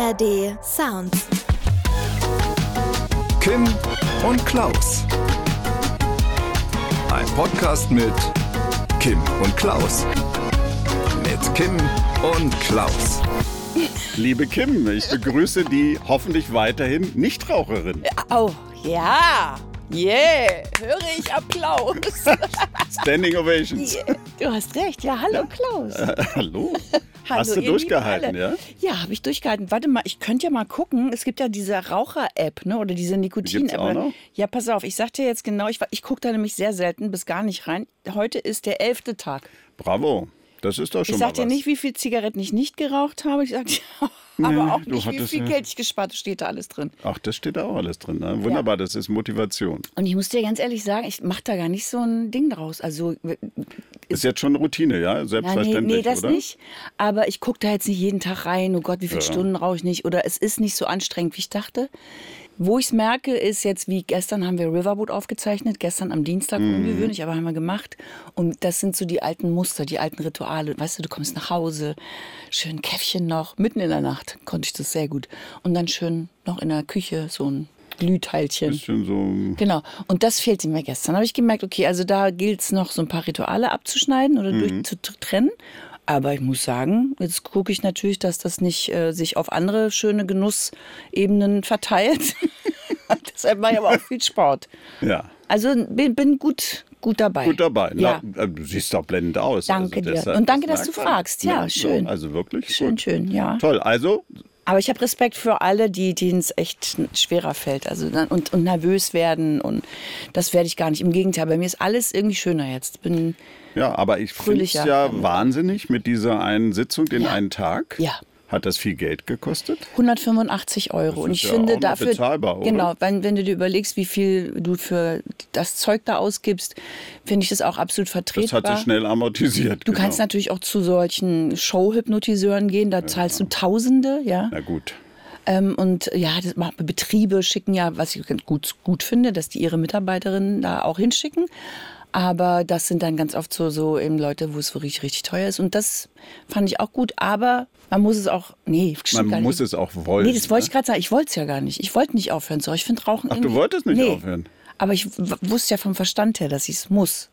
ARD Sounds. Kim und Klaus. Ein Podcast mit Kim und Klaus. Mit Kim und Klaus. Liebe Kim, ich begrüße die hoffentlich weiterhin Nichtraucherin. Oh, ja. Yeah, höre ich Applaus. Standing Ovations. Yeah. Du hast recht. Ja, hallo Klaus. Hallo? Hallo, Hast du ihr durchgehalten, Lieben alle. ja? Ja, habe ich durchgehalten. Warte mal, ich könnte ja mal gucken. Es gibt ja diese Raucher-App, ne? Oder diese Nikotin-App. Gibt's auch noch? Ja, pass auf, ich sag dir jetzt genau, ich gucke da nämlich sehr selten bis gar nicht rein. Heute ist der 11. Tag. Bravo, das ist doch schon Ich mal sag dir was. nicht, wie viel Zigaretten ich nicht geraucht habe. Ich sag dir aber auch nicht, wie viel Geld ich gespart habe. Steht da alles drin. Ach, das steht da auch alles drin. Ne? Wunderbar, das ist Motivation. Und ich muss dir ganz ehrlich sagen, ich mache da gar nicht so ein Ding draus. Also Ist jetzt schon Routine, ja? Selbstverständlich, nee, das oder? nicht. Aber ich gucke da jetzt nicht jeden Tag rein. Oh Gott, wie viele Stunden rauche ich nicht? Oder es ist nicht so anstrengend, wie ich dachte. Wo ich es merke, ist jetzt, wie gestern haben wir Riverboat aufgezeichnet. Gestern am Dienstag, ungewöhnlich, aber haben wir gemacht. Und das sind so die alten Muster, die alten Rituale. Weißt du, du kommst nach Hause, schön Käffchen noch, mitten in der Nacht konnte ich das sehr gut. Und dann schön noch in der Küche so ein Glühteilchen. Bisschen so. Genau. Und das fehlte mir gestern. Da habe ich gemerkt, okay, also da gilt es noch so ein paar Rituale abzuschneiden oder durchzutrennen. Aber ich muss sagen, jetzt gucke ich natürlich, dass das nicht sich auf andere schöne Genussebenen verteilt. Deshalb mache ich aber auch viel Sport. Ja. Also bin gut dabei. Gut dabei. Ja. Na, du siehst doch blendend aus. Danke dir. deshalb- Und danke, dass du merkt man. fragst. Ja, schön. Also wirklich Schön, gut. schön, ja. Toll, also Aber ich habe Respekt für alle, denen es echt schwerer fällt. Also und nervös werden. Und das werde ich gar nicht. Im Gegenteil, bei mir ist alles irgendwie schöner jetzt. ja, aber ich finde es Fröhlicher. ja wahnsinnig mit dieser einen Sitzung, den Ja. einen Tag. Ja. Hat das viel Geld gekostet? 185 Euro. Und ist ich ja finde auch noch dafür, bezahlbar, oder? genau, wenn du dir überlegst, wie viel du für das Zeug da ausgibst, finde ich das auch absolut Das vertretbar. hat sich schnell amortisiert. Du kannst natürlich auch zu solchen Showhypnotiseuren gehen, da zahlst du Tausende, ja. Na gut. Und ja, Betriebe schicken ja, was ich gut finde, dass die ihre Mitarbeiterinnen da auch hinschicken. Aber das sind dann ganz oft so eben Leute, wo es wirklich richtig teuer ist. Und das fand ich auch gut. Aber man muss es auch, Man muss es auch wollen. Nee, das wollte ich ne? gerade sagen. Ich wollte es ja gar nicht. Ich wollte nicht aufhören. So, ich finde Rauchen Ach, du irgendwie... wolltest nicht Nee. aufhören? Aber ich wusste ja vom Verstand her, dass ich es muss.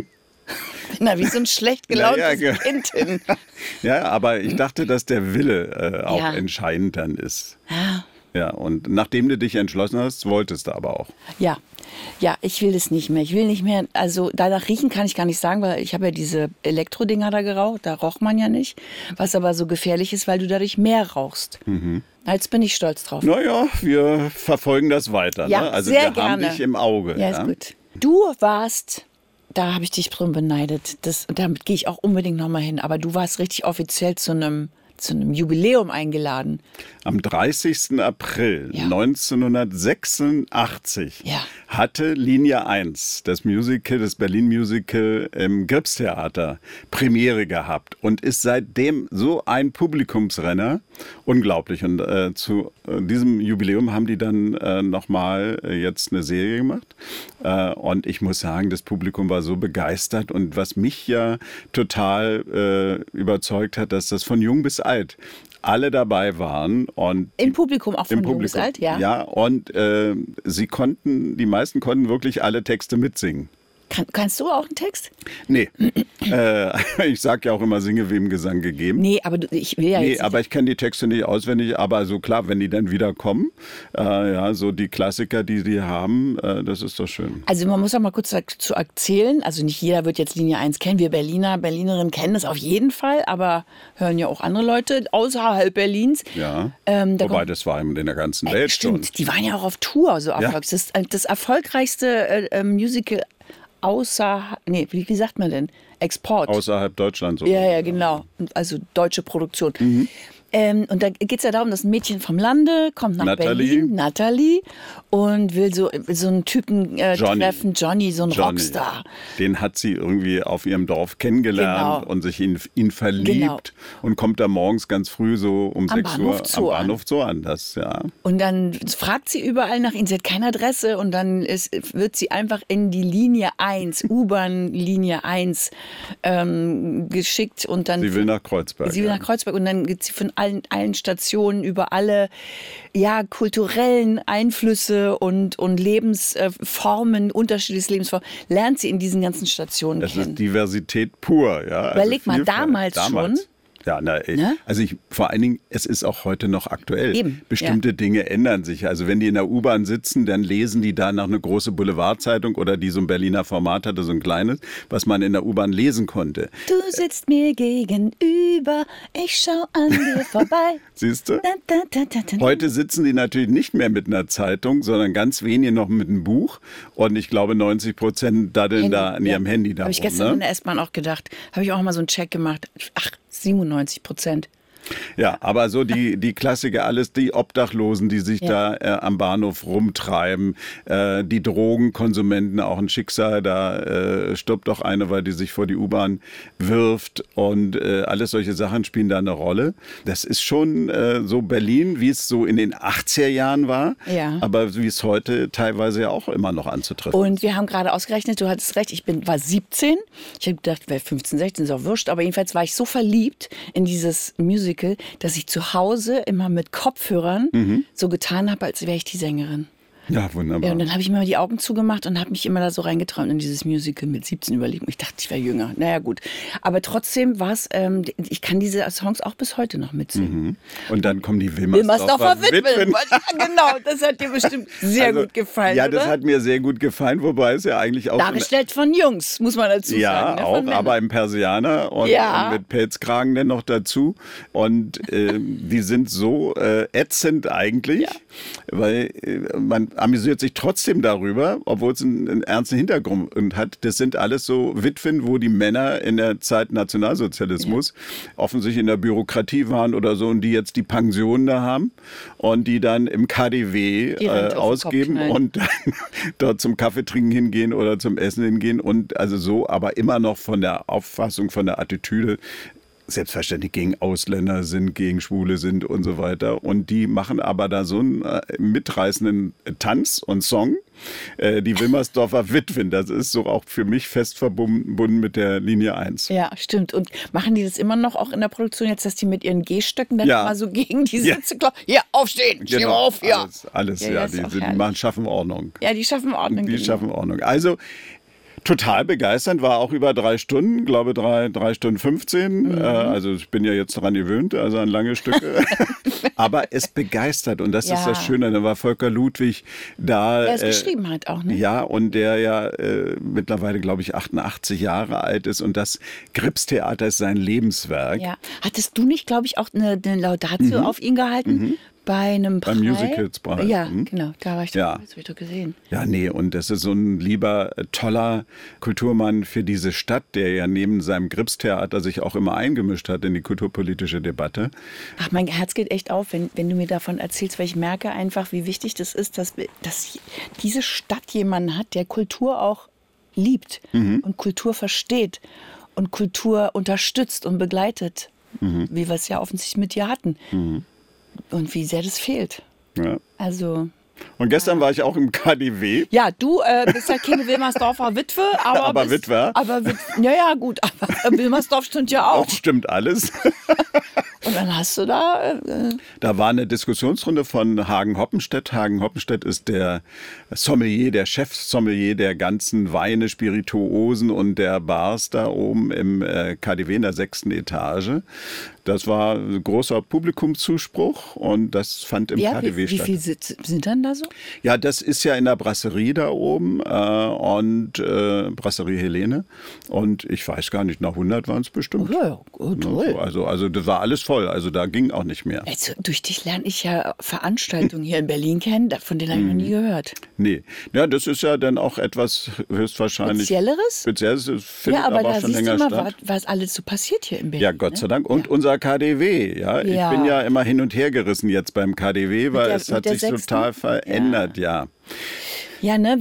Na, wie so ein schlecht gelauntes Ja, Kind hin. Ja, aber ich dachte, dass der Wille auch Ja. entscheidend dann ist. Ja. Ja, und nachdem du dich entschlossen hast, wolltest du aber auch. Ja, ich will das nicht mehr. Ich will nicht mehr, also danach riechen kann ich gar nicht sagen, weil ich habe ja diese Elektrodinger da geraucht, da roch man ja nicht. Was aber so gefährlich ist, weil du dadurch mehr rauchst. Na, jetzt bin ich stolz drauf. Naja, wir verfolgen das weiter. Ja, ne? Also sehr wir gerne. haben dich im Auge. Ja, ist gut. Du warst, da habe ich dich drin beneidet, damit gehe ich auch unbedingt nochmal hin, aber du warst richtig offiziell zu einem Jubiläum eingeladen. Am 30. April Ja. 1986 Ja. hatte Linie 1, das Berlin-Musical im Gripstheater, Premiere gehabt und ist seitdem so ein Publikumsrenner. Unglaublich. Und zu diesem Jubiläum haben die dann nochmal jetzt eine Serie gemacht. Und ich muss sagen, das Publikum war so begeistert. Und was mich ja total überzeugt hat, dass das von jung bis alt alle dabei waren. Und Im Publikum auch von im jung bis alt, ja? Ja, und die meisten konnten wirklich alle Texte mitsingen. Kannst du auch einen Text? Nee, ich sag ja auch immer, singe wem Gesang gegeben. Nee, aber ich will ja Nee, jetzt aber ich kenne die Texte nicht auswendig, aber so klar, wenn die dann wieder kommen, ja, so die Klassiker, die haben, das ist doch schön. Also man muss auch mal kurz zu erzählen, also nicht jeder wird jetzt Linie 1 kennen, wir Berlinerinnen kennen das auf jeden Fall, aber hören ja auch andere Leute außerhalb Berlins. Ja, Da wobei kommt- das war in der ganzen Welt Stimmt, schon. die waren ja auch auf Tour, so erfolgreich. Das erfolgreichste Musical wie sagt man denn? Export. Außerhalb Deutschlands. Ja, genau. Also deutsche Produktion. Mhm. Und da geht es ja darum, dass ein Mädchen vom Lande kommt nach Berlin, Natalie, und will so einen Typen treffen, Johnny, so ein Rockstar. Den hat sie irgendwie auf ihrem Dorf kennengelernt Genau. und sich in ihn verliebt Genau. und kommt da morgens ganz früh so um Am 6 Bahnhof Uhr Zoo am Bahnhof Zoo an. Das, ja. Und dann fragt sie überall nach ihm, sie hat keine Adresse und dann wird sie einfach in die Linie 1, U-Bahn-Linie 1 geschickt und dann... Sie will nach Kreuzberg. Sie will ja. nach Kreuzberg und dann geht sie von allen Stationen, über alle kulturellen Einflüsse und Lebensformen, unterschiedliche Lebensformen, lernt sie in diesen ganzen Stationen kennen. Das ist Diversität pur. Ja? Überleg mal, damals schon. Ja, also vor allen Dingen, es ist auch heute noch aktuell. Eben, bestimmte Dinge ändern sich. Also wenn die in der U-Bahn sitzen, dann lesen die da noch eine große Boulevardzeitung oder die so ein Berliner Format hatte, so ein kleines, was man in der U-Bahn lesen konnte. Du sitzt mir gegenüber, ich schau an dir vorbei. Siehst du? Heute sitzen die natürlich nicht mehr mit einer Zeitung, sondern ganz wenige noch mit einem Buch. Und ich glaube 90% daddeln da an ihrem Handy da. Habe ich gestern in der S-Bahn auch gedacht. Habe ich auch mal so einen Check gemacht. 97%. Ja, aber so die Klassiker, alles die Obdachlosen, die sich da am Bahnhof rumtreiben, die Drogenkonsumenten, auch ein Schicksal, da stirbt doch eine, weil die sich vor die U-Bahn wirft und alles solche Sachen spielen da eine Rolle. Das ist schon so Berlin, wie es so in den 80er Jahren war, aber wie es heute teilweise ja auch immer noch anzutreffen ist. Und wir haben gerade ausgerechnet, du hattest recht, war 17, ich habe gedacht, 15, 16 ist auch wurscht, aber jedenfalls war ich so verliebt in dieses Musical, dass ich zu Hause immer mit Kopfhörern so getan habe, als wäre ich die Sängerin. Ja, wunderbar. Ja, und dann habe ich mir die Augen zugemacht und habe mich immer da so reingeträumt in dieses Musical mit 17 überlegt. Ich dachte, ich wäre jünger. Naja, gut. Aber trotzdem war es, ich kann diese Songs auch bis heute noch mitsingen. Und dann kommen die Wilmersdorfer Witwen. Genau, das hat dir bestimmt sehr gut gefallen, ja, oder? Das hat mir sehr gut gefallen, wobei es ja eigentlich auch... Dargestellt von Jungs, muss man dazu sagen. Ja, auch, aber im Persianer und mit Pelzkragen dann noch dazu. Und die sind so ätzend eigentlich, weil man amüsiert sich trotzdem darüber, obwohl es einen ernsten Hintergrund hat. Das sind alles so Witwen, wo die Männer in der Zeit Nationalsozialismus offensichtlich in der Bürokratie waren oder so und die jetzt die Pension da haben und die dann im KaDeWe ausgeben und dann dort zum Kaffee trinken hingehen oder zum Essen hingehen und also so, aber immer noch von der Auffassung, von der Attitüde selbstverständlich gegen Ausländer sind, gegen Schwule sind und so weiter. Und die machen aber da so einen mitreißenden Tanz und Song. Die Wilmersdorfer Witwen, das ist so auch für mich fest verbunden mit der Linie 1. Ja, stimmt. Und machen die das immer noch auch in der Produktion jetzt, dass die mit ihren Gehstöcken dann mal so gegen die Sitze klopfen? Hier, aufstehen, steh mal auf, ja. Alles, die schaffen Ordnung. Ja, die schaffen Ordnung. Die schaffen Ordnung. Also, total begeisternd, war auch über 3 Stunden, glaube 3 Stunden 15. Also ich bin ja jetzt daran gewöhnt, also an lange Stücke. Aber es begeistert und das ist das Schöne. Da war Volker Ludwig da. Der es geschrieben hat auch, ne? Ja, und der ja mittlerweile, glaube ich, 88 Jahre alt ist und das Gripstheater ist sein Lebenswerk. Ja. Hattest du nicht, glaube ich, auch eine Laudatio auf ihn gehalten? Bei einem Preis? Beim Musicals-Preis. Ja, genau, da war ich das habe ich doch gesehen. Ja, nee, und das ist so ein lieber, toller Kulturmann für diese Stadt, der ja neben seinem Gripstheater sich auch immer eingemischt hat in die kulturpolitische Debatte. Ach, mein Herz geht echt auf, wenn du mir davon erzählst, weil ich merke einfach, wie wichtig das ist, dass diese Stadt jemanden hat, der Kultur auch liebt und Kultur versteht und Kultur unterstützt und begleitet, wie wir es ja offensichtlich mit dir hatten. Und wie sehr das fehlt. Ja. Also. Und gestern war ich auch im KaDeWe. Ja, du bist ja keine Wilmersdorfer Witwe. Aber Witwer. Ja, gut. Aber Wilmersdorf stimmt ja auch. Auch stimmt alles. Und dann hast du da... Da war eine Diskussionsrunde von Hagen Hoppenstedt. Hagen Hoppenstedt ist der Sommelier, der Chefsommelier der ganzen Weine, Spirituosen und der Bars da oben im KaDeWe in der 6. Etage. Das war ein großer Publikumszuspruch und das fand im KaDeWe statt. Wie viele sind dann da so? Ja, das ist ja in der Brasserie da oben und Brasserie Helene. Und ich weiß gar nicht, nach 100 waren es bestimmt. Oh, ja, toll. Also das war alles voll, also da ging auch nicht mehr. Also durch dich lerne ich ja Veranstaltungen hier in Berlin kennen, von denen habe ich noch nie gehört. Nee, ja, das ist ja dann auch etwas höchstwahrscheinlich... Spezielleres? Das findet aber auch schon länger statt. Was alles so passiert hier in Berlin. Ja, Gott sei Dank. Und unser KaDeWe, ja. Ich bin ja immer hin und her gerissen jetzt beim KaDeWe, weil es hat sich total verändert, ja. Ja, ne,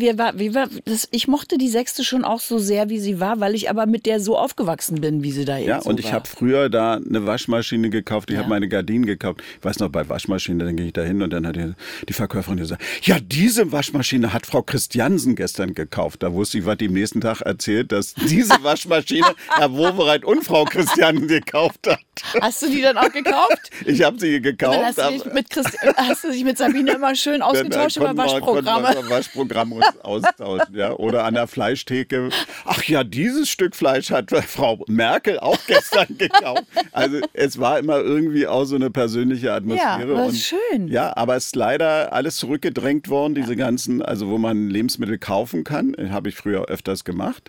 ich mochte die 6. schon auch so sehr, wie sie war, weil ich aber mit der so aufgewachsen bin, wie sie da eben Ja, so und ich war. habe früher da eine Waschmaschine gekauft, ich habe meine Gardinen gekauft. Ich weiß noch, bei Waschmaschinen, dann gehe ich da hin und dann hat die Verkäuferin gesagt, ja, diese Waschmaschine hat Frau Christiansen gestern gekauft. Da wusste ich, was die am nächsten Tag erzählt, dass diese Waschmaschine Herr Wowereit und Frau Christiansen gekauft hat. Hast du die dann auch gekauft? Ich habe sie gekauft. Und dann hast du dich mit Sabine immer schön ausgetauscht über Waschprogramme. Waschprogramm austauschen, ja. Oder an der Fleischtheke. Ach ja, dieses Stück Fleisch hat Frau Merkel auch gestern gekauft. Also es war immer irgendwie auch so eine persönliche Atmosphäre. Ja, das ist schön. Ja, aber es ist leider alles zurückgedrängt worden, diese ganzen, also wo man Lebensmittel kaufen kann, habe ich früher öfters gemacht,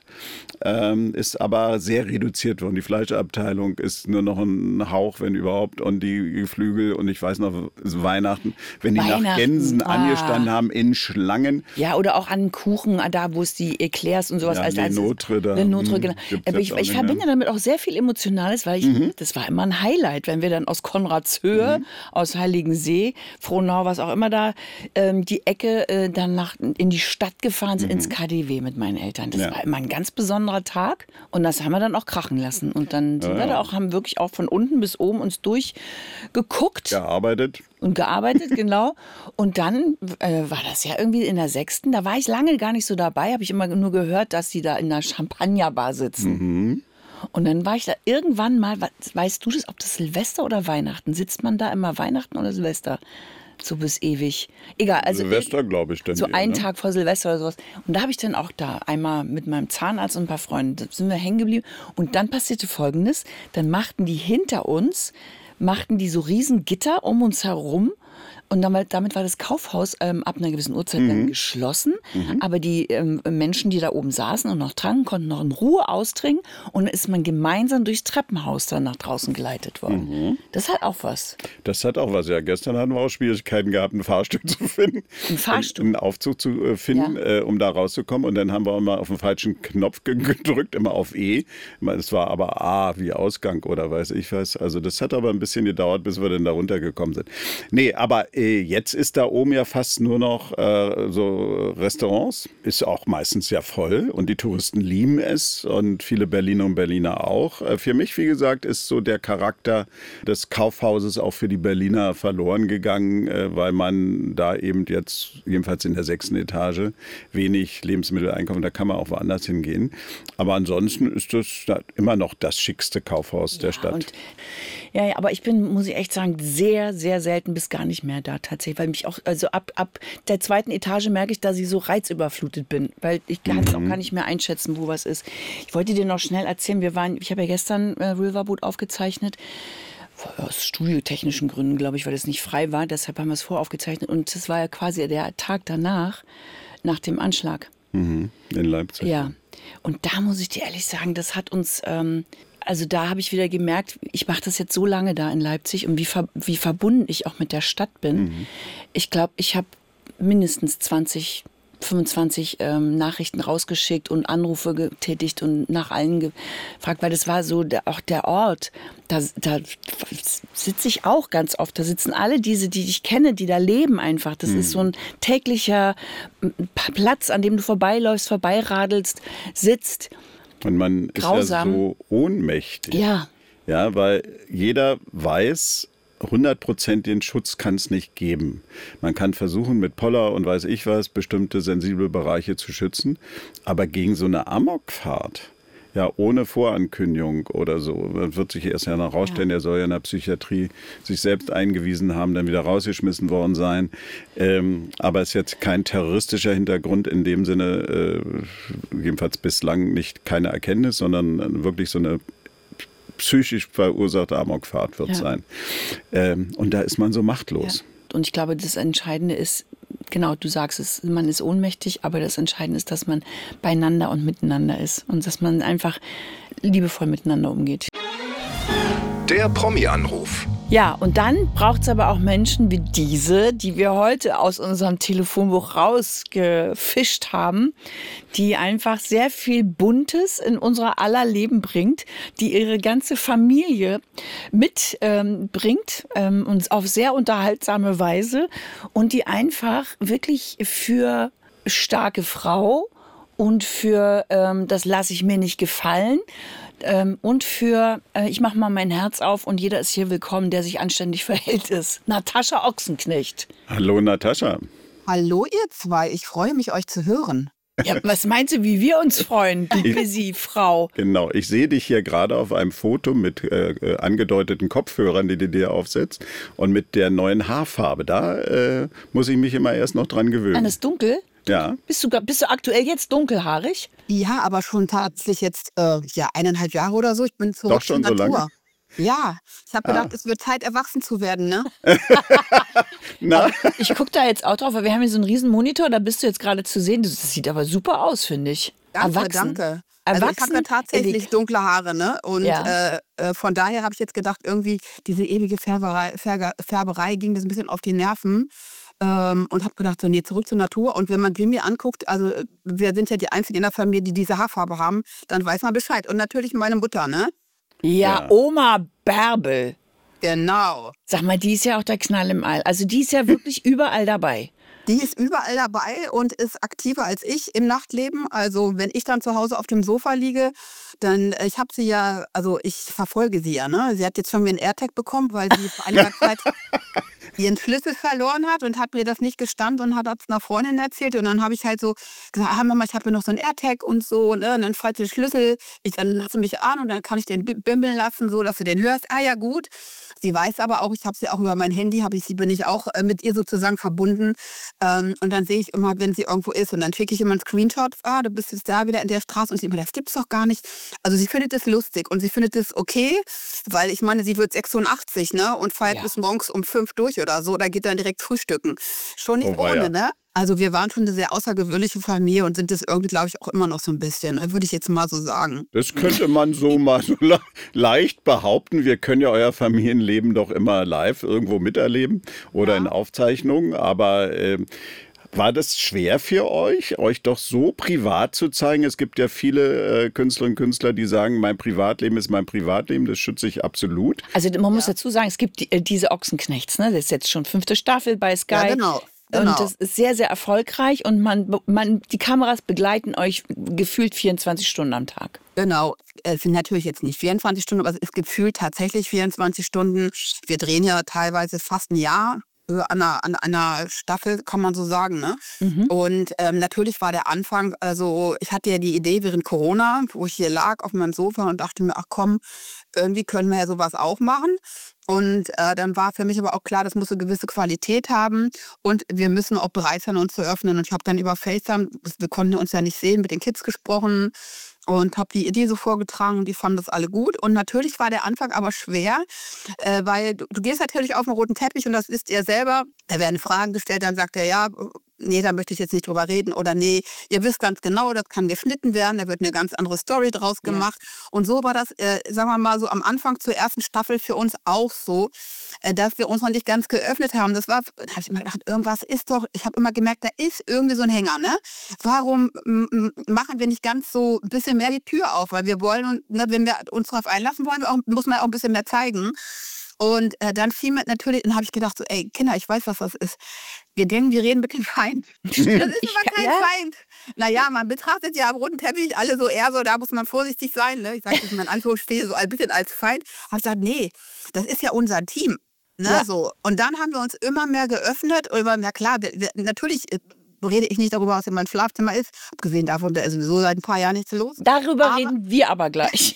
ist aber sehr reduziert worden. Die Fleischabteilung ist nur noch ein Hauch, wenn überhaupt, und die Geflügel und ich weiß noch, Weihnachten, wenn die nach Gänsen angestanden haben in Schlangen. Ja, oder auch an Kuchen, da wo es die Eclairs und sowas. Ja, als Notre da. Notre, genau. Aber ich verbinde damit auch sehr viel Emotionales, weil das war immer ein Highlight, wenn wir dann aus Konradshöhe, aus Heiligensee, Frohnau, was auch immer da, die Ecke dann in die Stadt gefahren sind, ins KaDeWe mit meinen Eltern. Das war immer ein ganz besonderer Tag und das haben wir dann auch krachen lassen. Und dann sind wir da auch, haben wirklich auch von unten bis oben uns durchgeguckt. Gearbeitet, genau. Und dann war das ja irgendwie in der 6. Da war ich lange gar nicht so dabei, habe ich immer nur gehört, dass die da in der Champagnerbar sitzen. Und dann war ich da irgendwann mal, weißt du das, ob das Silvester oder Weihnachten? Sitzt man da immer Weihnachten oder Silvester? So bis ewig. Egal. Also Silvester, glaube ich. Dann so einen ne? Tag vor Silvester oder sowas. Und da habe ich dann auch da einmal mit meinem Zahnarzt und ein paar Freunden, da sind wir hängen geblieben. Und dann passierte Folgendes, dann machten die hinter uns, so riesen Gitter um uns herum. Und damit war das Kaufhaus ab einer gewissen Uhrzeit dann geschlossen. Aber die Menschen, die da oben saßen und noch tranken, konnten noch in Ruhe austrinken. Und dann ist man gemeinsam durchs Treppenhaus dann nach draußen geleitet worden. Das hat auch was. Das hat auch was. Ja, gestern hatten wir auch Schwierigkeiten gehabt, einen Fahrstuhl zu finden. Ein Fahrstuhl? Einen Aufzug zu finden, um da rauszukommen. Und dann haben wir immer auf den falschen Knopf gedrückt, immer auf E. Es war aber A wie Ausgang oder weiß ich was. Also das hat aber ein bisschen gedauert, bis wir dann da runtergekommen sind. Nee, aber jetzt ist da oben ja fast nur noch so Restaurants. Ist auch meistens ja voll und die Touristen lieben es und viele Berliner und Berliner auch. Für mich, wie gesagt, ist so der Charakter des Kaufhauses auch für die Berliner verloren gegangen, weil man da eben jetzt, jedenfalls in der 6. Etage, wenig Lebensmittel einkaufen. Da kann man auch woanders hingehen. Aber ansonsten ist das immer noch das schickste Kaufhaus der Stadt. Ja, aber ich bin, muss ich echt sagen, sehr, sehr selten bis gar nicht mehr da tatsächlich, weil mich auch, also ab der 2. Etage merke ich, dass ich so reizüberflutet bin, weil ich kann es auch gar nicht mehr einschätzen, wo was ist. Ich wollte dir noch schnell erzählen, ich habe ja gestern Riverboat aufgezeichnet, aus studiotechnischen Gründen, glaube ich, weil es nicht frei war, deshalb haben wir es voraufgezeichnet und das war ja quasi der Tag danach, nach dem Anschlag. In Leipzig. Ja, und da muss ich dir ehrlich sagen, das hat uns... Also da habe ich wieder gemerkt, ich mache das jetzt so lange da in Leipzig und wie verbunden ich auch mit der Stadt bin. Ich glaube, ich habe mindestens 25 Nachrichten rausgeschickt und Anrufe getätigt und nach allen gefragt, weil das war so auch der Ort. Da sitze ich auch ganz oft. Da sitzen alle die ich kenne, die da leben einfach. Das ist so ein täglicher Platz, an dem du vorbeiläufst, vorbeiradelst, sitzt. Und man ist ja so ohnmächtig. Ja. Ja, weil jeder weiß, 100% den Schutz kann es nicht geben. Man kann versuchen, mit Poller und weiß ich was, bestimmte sensible Bereiche zu schützen. Aber gegen so eine Amokfahrt, ja, ohne Vorankündigung oder so, wird sich erst ja noch rausstellen, der soll ja in der Psychiatrie sich selbst eingewiesen haben, dann wieder rausgeschmissen worden sein. Aber es ist jetzt kein terroristischer Hintergrund in dem Sinne, jedenfalls bislang nicht keine Erkenntnis, sondern wirklich so eine psychisch verursachte Amokfahrt wird sein. Und da ist man so machtlos. Ja. Und ich glaube, das Entscheidende ist, genau, du sagst es, man ist ohnmächtig, aber das Entscheidende ist, dass man beieinander und miteinander ist und dass man einfach liebevoll miteinander umgeht. Der Promi-Anruf. Ja, und dann braucht es aber auch Menschen wie diese, die wir heute aus unserem Telefonbuch rausgefischt haben, die einfach sehr viel Buntes in unser aller Leben bringt, die ihre ganze Familie mitbringt, und auf sehr unterhaltsame Weise und die einfach wirklich für starke Frau und für das lasse ich mir nicht gefallen, und für ich mache mal mein Herz auf und jeder ist hier willkommen, der sich anständig verhält ist. Natascha Ochsenknecht. Hallo Natascha. Hallo ihr zwei, ich freue mich, euch zu hören. Ja, was meinst du, wie wir uns freuen, die busy Frau? Genau, ich sehe dich hier gerade auf einem Foto mit angedeuteten Kopfhörern, die du dir aufsetzt und mit der neuen Haarfarbe. Da muss ich mich immer erst noch dran gewöhnen. Dann ist dunkel? Ja. Bist du aktuell jetzt dunkelhaarig? Ja, aber schon tatsächlich jetzt 1,5 Jahre oder so. Ich bin zurück Doch schon zur so Natur. lange? Ja, ich habe gedacht, es wird Zeit, erwachsen zu werden, ne? Na? Ich gucke da jetzt auch drauf, weil wir haben hier so einen riesen Monitor, da bist du jetzt gerade zu sehen. Das sieht aber super aus, finde ich. Danke. Also ich habe ja tatsächlich dunkle Haare, ne? Und Ja. von daher habe ich jetzt gedacht, irgendwie diese ewige Färberei ging das ein bisschen auf die Nerven. Und habe gedacht, so, nee, zurück zur Natur. Und wenn man mir anguckt, also wir sind ja die Einzigen in der Familie, die diese Haarfarbe haben, dann weiß man Bescheid. Und natürlich meine Mutter, ne? Ja, Oma Bärbel. Genau. Sag mal, die ist ja auch der Knall im All. Also die ist ja wirklich überall dabei. Die ist überall dabei und ist aktiver als ich im Nachtleben. Also wenn ich dann zu Hause auf dem Sofa liege, dann, ich habe sie ja, also ich verfolge sie ja, ne? Sie hat jetzt schon wieder einen AirTag bekommen, weil sie vor einiger Zeit ihren Schlüssel verloren hat und hat mir das nicht gestanden und hat das einer Freundin erzählt. Und dann habe ich halt so gesagt, Mama, ich habe hier noch so einen AirTag und so, ne? Und dann falls den Schlüssel, dann lasse mich an und dann kann ich den bimmeln lassen, so dass du den hörst. Ah ja, gut. Sie weiß aber auch, ich habe sie auch über mein Handy, bin ich auch mit ihr sozusagen verbunden. Und dann sehe ich immer, wenn sie irgendwo ist und dann schicke ich immer einen Screenshot, du bist jetzt da wieder in der Straße und sie immer, das gibt's doch gar nicht. Also sie findet es lustig und sie findet es okay, weil ich meine, sie wird 86, ne, und feiert bis morgens um 5 durch oder so, da geht dann direkt frühstücken. Schon nicht ohne, ne? Also wir waren schon eine sehr außergewöhnliche Familie und sind das irgendwie, glaube ich, auch immer noch so ein bisschen, würde ich jetzt mal so sagen. Das könnte man so mal so leicht behaupten. Wir können ja euer Familienleben doch immer live irgendwo miterleben oder in Aufzeichnungen. Aber war das schwer für euch doch so privat zu zeigen? Es gibt ja viele Künstlerinnen und Künstler, die sagen, mein Privatleben ist mein Privatleben, das schütze ich absolut. Also man muss dazu sagen, es gibt diese Ochsenknechts, ne? Das ist jetzt schon 5. Staffel bei Sky. Ja, genau. Und das ist sehr, sehr erfolgreich und die Kameras begleiten euch gefühlt 24 Stunden am Tag. Genau, es sind natürlich jetzt nicht 24 Stunden, aber es ist gefühlt tatsächlich 24 Stunden. Wir drehen ja teilweise fast ein Jahr an einer Staffel, kann man so sagen, ne? Und natürlich war der Anfang, also ich hatte ja die Idee während Corona, wo ich hier lag auf meinem Sofa und dachte mir, ach komm, irgendwie können wir ja sowas auch machen. Und dann war für mich aber auch klar, das muss eine gewisse Qualität haben und wir müssen auch bereit sein, uns zu öffnen. Und ich habe dann über FaceTime, wir konnten uns ja nicht sehen, mit den Kids gesprochen und habe die Idee so vorgetragen und die fanden das alle gut. Und natürlich war der Anfang aber schwer, weil du gehst natürlich auf den roten Teppich und das wisst ihr selber. Da werden Fragen gestellt, dann sagt er, ja, nee, da möchte ich jetzt nicht drüber reden oder nee, ihr wisst ganz genau, das kann geschnitten werden, da wird eine ganz andere Story draus gemacht. Und so war das, sagen wir mal so am Anfang zur ersten Staffel für uns auch so, dass wir uns noch nicht ganz geöffnet haben. Da habe ich immer gedacht, irgendwas ist doch, ich habe immer gemerkt, da ist irgendwie so ein Hänger, ne? Warum machen wir nicht ganz so ein bisschen mehr die Tür auf? Weil wir wollen, ne, wenn wir uns darauf einlassen wollen, muss man auch ein bisschen mehr zeigen. Und dann fiel mir natürlich, dann habe ich gedacht, so, ey, Kinder, ich weiß, was das ist. Wir denken, wir reden mit dem Feind. Das ist aber kein Feind. Naja, man betrachtet ja am roten Teppich alle so eher so, da muss man vorsichtig sein. Ne? Ich sage das in Anführungsstrichen so ein bisschen als Feind. Habe ich gesagt, nee, das ist ja unser Team. Ne? Ja. So. Und dann haben wir uns immer mehr geöffnet. Und na klar, natürlich rede ich nicht darüber, was in meinem Schlafzimmer ist. Abgesehen davon, da ist sowieso seit ein paar Jahren nichts los. Darüber reden wir aber gleich.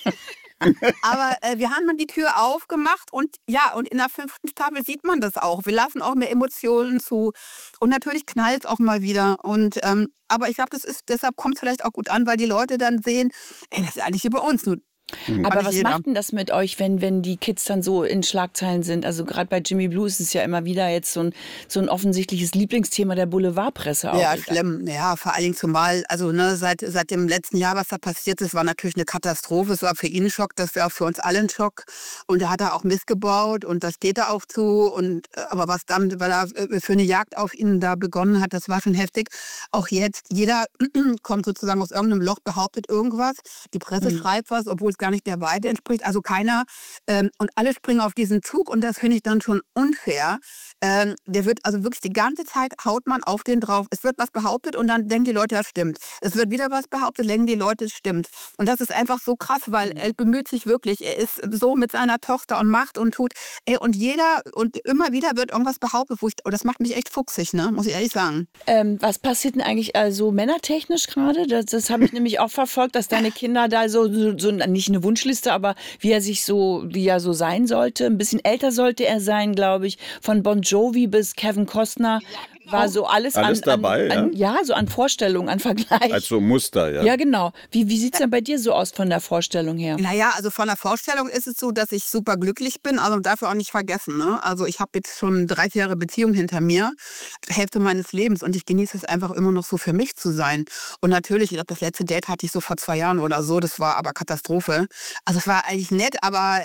Aber wir haben dann die Tür aufgemacht und ja, und in der 5. Staffel sieht man das auch. Wir lassen auch mehr Emotionen zu und natürlich knallt es auch mal wieder. Und aber ich glaube, deshalb kommt es vielleicht auch gut an, weil die Leute dann sehen, ey, das ist eigentlich über uns. Nur Aber nicht was jeder. macht denn das mit euch, wenn die Kids dann so in Schlagzeilen sind? Also gerade bei Jimmy Blue ist es ja immer wieder jetzt so ein offensichtliches Lieblingsthema der Boulevardpresse auch. Ja, schlimm. Ja, vor allen Dingen zumal, also ne, seit dem letzten Jahr, was da passiert ist, war natürlich eine Katastrophe. Es war für ihn ein Schock, das wäre auch für uns alle ein Schock. Und da hat er auch missgebaut und das steht er auch zu. Und aber was dann, weil er für eine Jagd auf ihn da begonnen hat, das war schon heftig. Auch jetzt, jeder kommt sozusagen aus irgendeinem Loch, behauptet irgendwas. Die Presse schreibt was, obwohl es gar nicht der Wahrheit entspricht. Also keiner. Und alle springen auf diesen Zug und das finde ich dann schon unfair. Der wird also wirklich die ganze Zeit, haut man auf den drauf. Es wird was behauptet und dann denken die Leute, das stimmt. Es wird wieder was behauptet, denken die Leute, es stimmt. Und das ist einfach so krass, weil er bemüht sich wirklich. Er ist so mit seiner Tochter und macht und tut. Und immer wieder wird irgendwas behauptet. Das macht mich echt fuchsig, ne? Muss ich ehrlich sagen. Was passiert denn eigentlich also männertechnisch gerade? Das habe ich nämlich auch verfolgt, dass deine Kinder da so nicht eine Wunschliste, aber wie er so sein sollte. Ein bisschen älter sollte er sein, glaube ich. Von Bon Jovi bis Kevin Costner war so alles dabei, so an Vorstellungen, an Vergleich. Als so Muster, ja. Ja, genau. Wie sieht es denn bei dir so aus von der Vorstellung her? Naja, also von der Vorstellung ist es so, dass ich super glücklich bin, also dafür auch nicht vergessen. Ne? Also ich habe jetzt schon 30 Jahre Beziehung hinter mir, Hälfte meines Lebens und ich genieße es einfach immer noch so für mich zu sein. Und natürlich, ich glaube, das letzte Date hatte ich so vor 2 Jahren oder so, das war aber Katastrophe. Also es war eigentlich nett, aber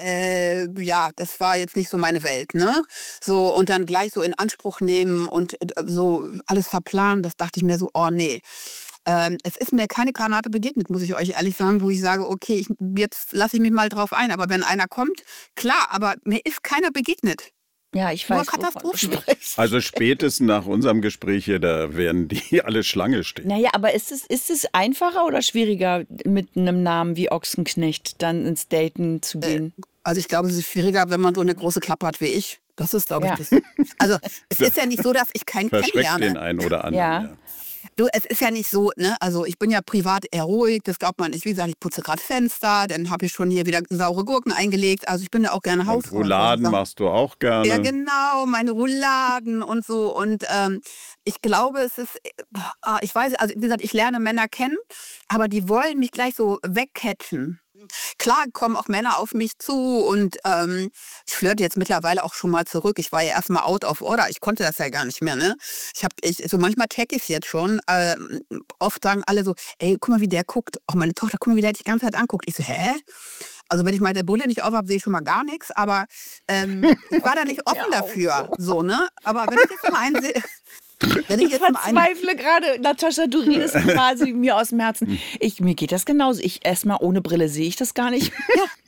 das war jetzt nicht so meine Welt. Ne? So, und dann gleich so in Anspruch nehmen und so alles verplanen, das dachte ich mir so, oh nee. Es ist mir keine Granate begegnet, muss ich euch ehrlich sagen, wo ich sage, okay, jetzt lasse ich mich mal drauf ein. Aber wenn einer kommt, klar, aber mir ist keiner begegnet. Ja, ich Nur weiß, Katastrophen. Also spätestens nach unserem Gespräch hier, da werden die alle Schlange stehen. Naja, aber ist es einfacher oder schwieriger, mit einem Namen wie Ochsenknecht dann ins Daten zu gehen? Also ich glaube, es ist schwieriger, wenn man so eine große Klappe hat wie ich. Das ist, glaube ich, das. Also es ist ja nicht so, dass ich keinen Verschreckt kennenlerne. den einen oder anderen. Ja. Du, es ist ja nicht so, ne? Also ich bin ja privat eher ruhig, das glaubt man nicht. Wie gesagt, ich putze gerade Fenster, dann habe ich schon hier wieder saure Gurken eingelegt. Also ich bin ja auch gerne Hausfrau. Und Rouladen machst du auch gerne. Ja, genau, meine Rouladen und so. Und ich glaube, es ist, ich weiß, also wie gesagt, ich lerne Männer kennen, aber die wollen mich gleich so wegcatchen. Klar kommen auch Männer auf mich zu und ich flirte jetzt mittlerweile auch schon mal zurück. Ich war ja erstmal out of order. Ich konnte das ja gar nicht mehr. Ne? So manchmal check ich es jetzt schon. Oft sagen alle so, ey, guck mal, wie der guckt. Auch meine Tochter, guck mal, wie der dich die ganze Zeit anguckt. Ich so, hä? Also wenn ich mal der Brille nicht auf habe, sehe ich schon mal gar nichts. Aber ich war da nicht offen dafür. So, ne? Aber wenn ich jetzt mal einen sehe... Ich verzweifle gerade, Natascha, du redest quasi mir aus dem Herzen. Mir geht das genauso. Erstmal ohne Brille sehe ich das gar nicht.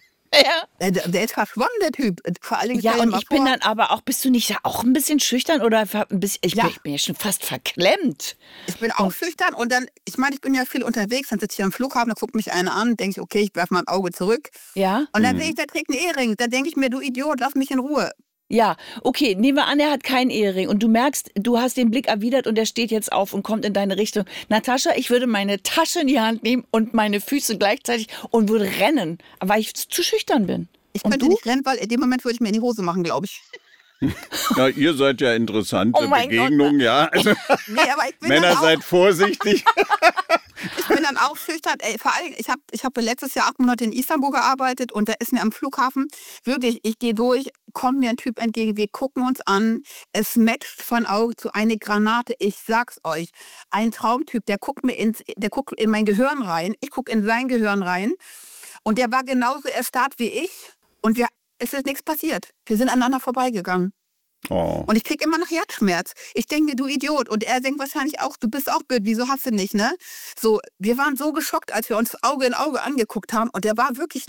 Ja. Der ist verschwommen, der Typ. Vor allen Dingen, ja, und ich bin dann aber auch, bist du nicht auch ein bisschen schüchtern oder ein bisschen, ich bin ja schon fast verklemmt. Ich bin auch schüchtern und dann, ich meine, ich bin ja viel unterwegs, dann sitze ich am Flughafen, da guckt mich einer an, denke ich, okay, ich werfe mal ein Auge zurück. Ja. Und dann sehe ich, der trägt einen Ehering. Da denke ich mir, du Idiot, lass mich in Ruhe. Ja, okay, nehmen wir an, er hat keinen Ehering und du merkst, du hast den Blick erwidert und er steht jetzt auf und kommt in deine Richtung. Natascha, ich würde meine Tasche in die Hand nehmen und meine Füße gleichzeitig und würde rennen, weil ich zu schüchtern bin. Ich könnte nicht rennen, weil in dem Moment würde ich mir in die Hose machen, glaube ich. Ja, ihr seid ja interessante Begegnungen, ja. Also, nee, aber ich bin Männer, seid vorsichtig. Ich bin dann auch schüchtern. Ey, vor allem, ich hab letztes Jahr 8 Monate in Istanbul gearbeitet und da ist mir am Flughafen wirklich, ich gehe durch, kommt mir ein Typ entgegen, wir gucken uns an, es matcht von Auge zu eine Granate, ich sag's euch. Ein Traumtyp, der guckt in mein Gehirn rein, ich gucke in sein Gehirn rein und der war genauso erstarrt wie ich und es ist nichts passiert. Wir sind aneinander vorbeigegangen. Oh. Und ich krieg immer noch Herzschmerz. Ich denke, du Idiot. Und er denkt wahrscheinlich auch, du bist auch blöd, wieso hast du nicht, ne? So, wir waren so geschockt, als wir uns Auge in Auge angeguckt haben. Und der war wirklich,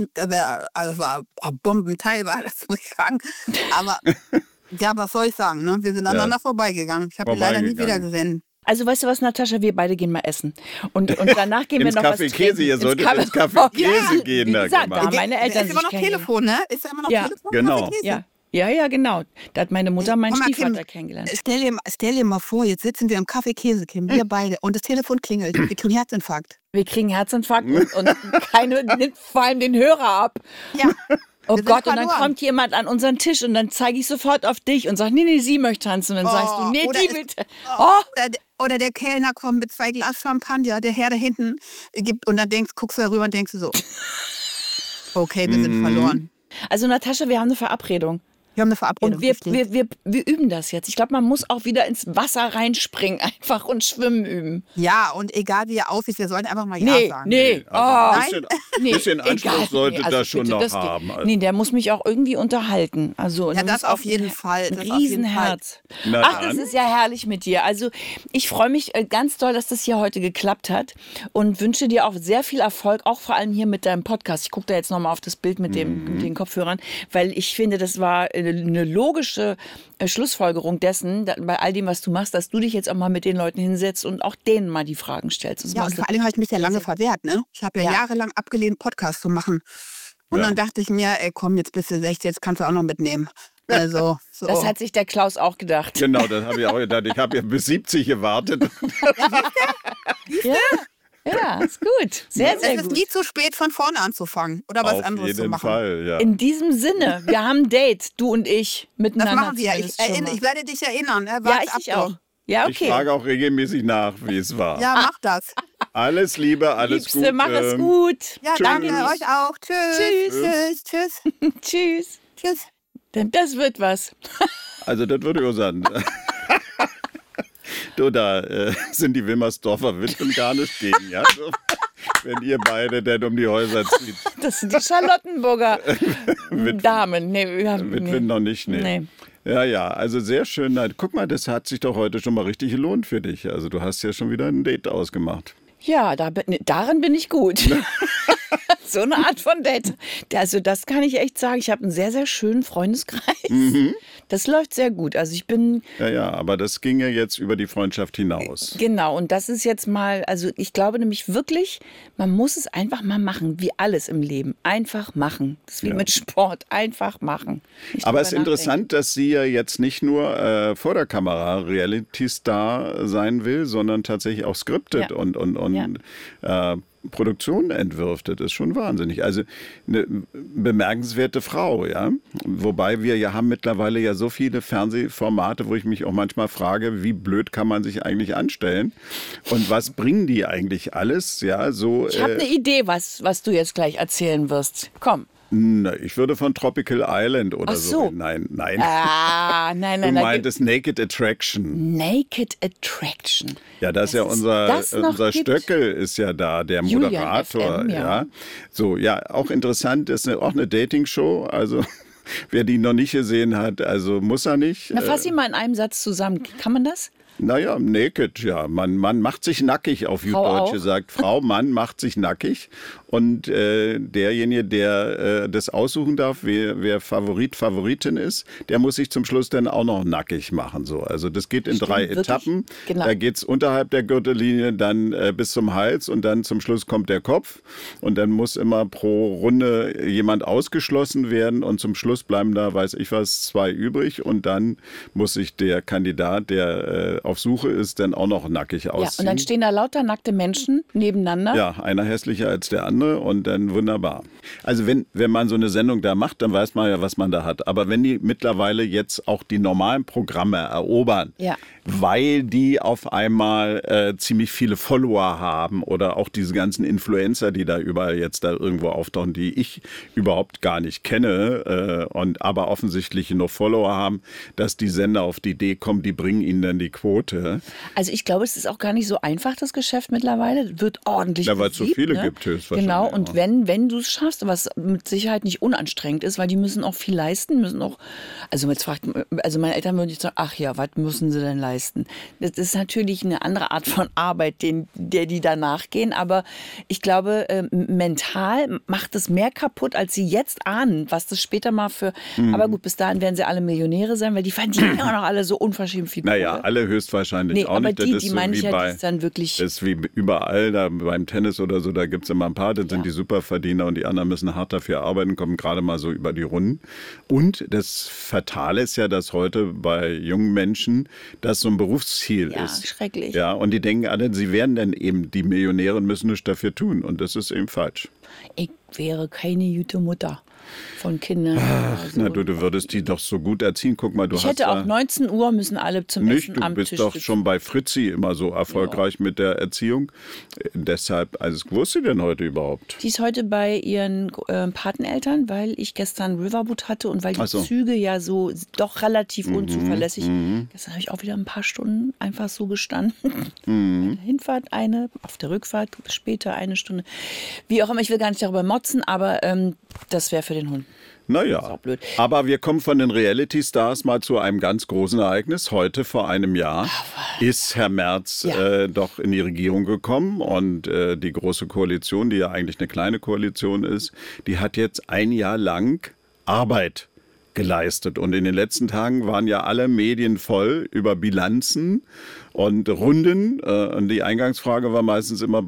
war Bombenteil, war das, muss ich sagen. Aber, ja, was soll ich sagen, ne? Wir sind aneinander vorbeigegangen. Ich habe ihn leider nie wieder gesehen. Also weißt du was, Natascha, wir beide gehen mal essen. Und danach gehen wir noch was trinken. Käse, ihr solltet ins Café Käse gehen. Wie gesagt, da meine Eltern ist immer noch Telefon, ne? Ist ja immer noch Telefon? Genau. Ja, genau. Da hat meine Mutter meinen Stiefvater kennengelernt. Stell dir mal vor, jetzt sitzen wir im Café Käse, Kim, wir beide, und das Telefon klingelt. Wir kriegen Herzinfarkt. Wir kriegen Herzinfarkt und keiner nimmt vor allem den Hörer ab. Ja. Oh Gott, und dann kommt jemand an unseren Tisch und dann zeige ich sofort auf dich und sage, nee, sie möchte tanzen. Und dann sagst du, nee, die bitte. Oder der Kellner kommt mit 2 Glas Champagner, der Herr da hinten gibt und dann guckst du darüber und denkst du so. Okay, wir sind verloren. Also Natascha, wir haben eine Verabredung. Wir haben eine Verabredung. Und wir üben das jetzt. Ich glaube, man muss auch wieder ins Wasser reinspringen einfach und schwimmen üben. Ja, und egal wie er aussieht, wir sollen einfach mal Ja sagen. Nee. Also ein bisschen Anspruch sollte das schon noch haben. Nee, der muss mich auch irgendwie unterhalten. Also, ja, das auf jeden Fall. Ein Riesenherz. Ach, das ist ja herrlich mit dir. Also ich freue mich ganz doll, dass das hier heute geklappt hat und wünsche dir auch sehr viel Erfolg, auch vor allem hier mit deinem Podcast. Ich gucke da jetzt nochmal auf das Bild mit den Kopfhörern, weil ich finde, das war eine logische Schlussfolgerung dessen, bei all dem, was du machst, dass du dich jetzt auch mal mit den Leuten hinsetzt und auch denen mal die Fragen stellst. Ja, und vor allem habe ich mich ja lange verwehrt. Ne? Ich habe ja jahrelang abgelehnt, Podcasts zu machen. Und dann dachte ich mir, ey, komm, jetzt bist du 60, jetzt kannst du auch noch mitnehmen. Also, so. Das hat sich der Klaus auch gedacht. Genau, das habe ich auch gedacht. Ich habe ja bis 70 gewartet. Ja, ist gut. Sehr, sehr gut. Es ist nie zu spät, von vorne anzufangen oder was anderes zu machen. Auf jeden Fall, ja. In diesem Sinne, wir haben ein Date, du und ich, miteinander. Das machen wir. Ich werde dich erinnern. Ja, ich auch. Ja, okay. Ich frage auch regelmäßig nach, wie es war. Ja, mach das. Alles Liebe, alles Liebste, Gute. mach es gut. Ja, danke euch auch. Tschüss. Tschüss. Tschüss. Denn das wird was. Also das würde ich auch sagen. Du, da sind die Wilmersdorfer Witwen gar nicht gegen, ja? So, wenn ihr beide denn um die Häuser zieht. Das sind die Charlottenburger Damen. Witwen noch nicht, nee. Ja, also sehr schön. Guck mal, das hat sich doch heute schon mal richtig gelohnt für dich. Also du hast ja schon wieder ein Date ausgemacht. Ja, darin bin ich gut. So eine Art von Date. Also das kann ich echt sagen. Ich habe einen sehr, sehr schönen Freundeskreis. Das läuft sehr gut. Also ich bin... Ja, aber das ging ja jetzt über die Freundschaft hinaus. Genau, und das ist jetzt mal, also ich glaube nämlich wirklich, man muss es einfach mal machen, wie alles im Leben. Einfach machen. Das ist wie mit Sport. Einfach machen. Aber es ist interessant, dass sie ja jetzt nicht nur vor der Kamera Reality-Star sein will, sondern tatsächlich auch scriptet und Produktionen entwirft. Das ist schon wahnsinnig. Also eine bemerkenswerte Frau, ja. Wobei wir ja haben mittlerweile ja so viele Fernsehformate, wo ich mich auch manchmal frage, wie blöd kann man sich eigentlich anstellen? Und was bringen die eigentlich alles? Ja, so. Ich habe eine Idee, was du jetzt gleich erzählen wirst. Komm. Ich würde von Tropical Island oder so. Nein. Nein. Du meintest Naked Attraction. Naked Attraction. Ja, das ist ja unser Stöckel ist ja da, der Moderator. FM, ja. So, ja, auch interessant, ist auch eine Dating-Show. Also wer die noch nicht gesehen hat, also muss er nicht. Na, fass ihn mal in einem Satz zusammen. Kann man das? Naja, naked, ja. Man macht sich nackig, auf gut Deutsch gesagt. Frau, Mann macht sich nackig. Und derjenige, der das aussuchen darf, wer Favoritin ist, der muss sich zum Schluss dann auch noch nackig machen. So. Also das geht in 3 Etappen. Genau. Da geht es unterhalb der Gürtellinie dann bis zum Hals und dann zum Schluss kommt der Kopf. Und dann muss immer pro Runde jemand ausgeschlossen werden und zum Schluss bleiben da, weiß ich was, 2 übrig. Und dann muss sich der Kandidat, der auf Suche ist, dann auch noch nackig ausziehen. Ja, und dann stehen da lauter nackte Menschen nebeneinander. Ja, einer hässlicher als der andere und dann wunderbar. Also wenn man so eine Sendung da macht, dann weiß man ja, was man da hat. Aber wenn die mittlerweile jetzt auch die normalen Programme erobern, weil die auf einmal ziemlich viele Follower haben oder auch diese ganzen Influencer, die da überall jetzt da irgendwo auftauchen, die ich überhaupt gar nicht kenne und aber offensichtlich nur Follower haben, dass die Sender auf die Idee kommen, die bringen ihnen dann die Quote. Also ich glaube, es ist auch gar nicht so einfach, das Geschäft mittlerweile. Wird ordentlich weil es so viele gibt, höchstwahrscheinlich. Genau, und wenn du es schaffst, was mit Sicherheit nicht unanstrengend ist, weil die müssen auch viel leisten, also meine Eltern würden jetzt sagen, ach ja, was müssen sie denn leisten? Das ist natürlich eine andere Art von Arbeit, der die danach gehen, aber ich glaube, mental macht es mehr kaputt, als sie jetzt ahnen, was das später mal aber gut, bis dahin werden sie alle Millionäre sein, weil die verdienen ja noch alle so unverschämt viel Kohle. Naja, alle höchstwahrscheinlich auch nicht. Die meine ich ja, die ist dann wirklich... Das ist wie überall, da beim Tennis oder so, da gibt es immer ein paar, dann sind die Superverdiener und die anderen müssen hart dafür arbeiten, kommen gerade mal so über die Runden. Und das Fatale ist ja, dass heute bei jungen Menschen das so ein Berufsziel ist. Ja, schrecklich. Ja, und die denken alle, sie werden dann eben die Millionäre und müssen nichts dafür tun. Und das ist eben falsch. ich wäre keine gute Mutter von Kindern. Na, du würdest die doch so gut erziehen. Guck mal, ich hätte auch 19 Uhr müssen alle zum Essen am Tisch sitzen. Du bist doch schon bei Fritzi immer so erfolgreich mit der Erziehung. Deshalb, also wo ist sie denn heute überhaupt? Die ist heute bei ihren Pateneltern, weil ich gestern Riverboot hatte und weil die Züge ja so doch relativ unzuverlässig. Gestern habe ich auch wieder ein paar Stunden einfach so gestanden. Bei der Hinfahrt eine, auf der Rückfahrt später eine Stunde. Wie auch immer, ich will gar nicht darüber motzen, aber das wäre für den Hund. Naja, aber wir kommen von den Reality-Stars mal zu einem ganz großen Ereignis. Heute vor einem Jahr ist Herr Merz doch in die Regierung gekommen und die Große Koalition, die ja eigentlich eine kleine Koalition ist, die hat jetzt ein Jahr lang Arbeit geleistet. Und in den letzten Tagen waren ja alle Medien voll über Bilanzen und Runden. Und die Eingangsfrage war meistens immer